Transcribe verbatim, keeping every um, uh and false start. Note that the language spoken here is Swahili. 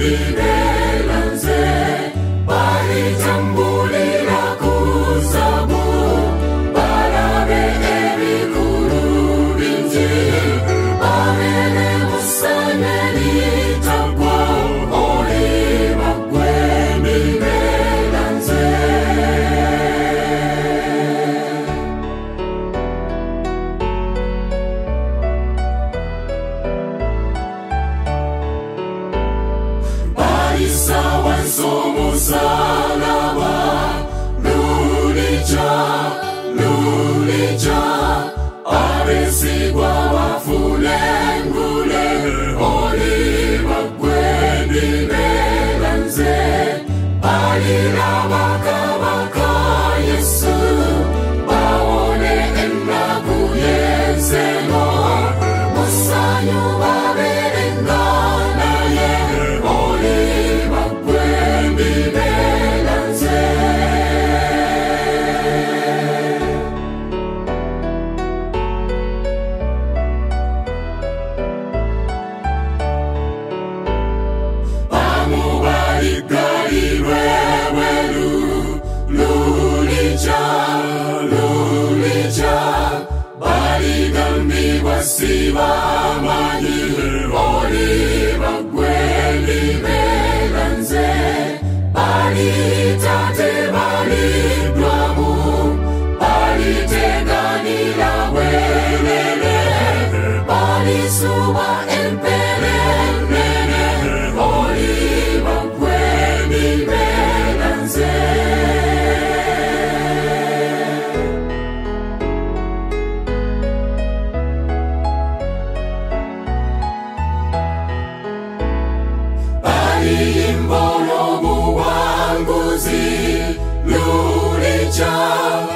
belanze bari tambulira kuzabu barabe ebikuru bingi babere musane nitagwa oli bagweni belanze sawa somo salama lulija lulija abesigwa wafulengule oli bagweni belanze balira bakabaka Yesu bawone enagu yenzeno musanyu baberengana ye oli Siva mani oli bagweni belanze bali tate bali dwamu bali tegani la welele bali suba empere nene oli bagweni belanze Imbolo muwanguzi lulija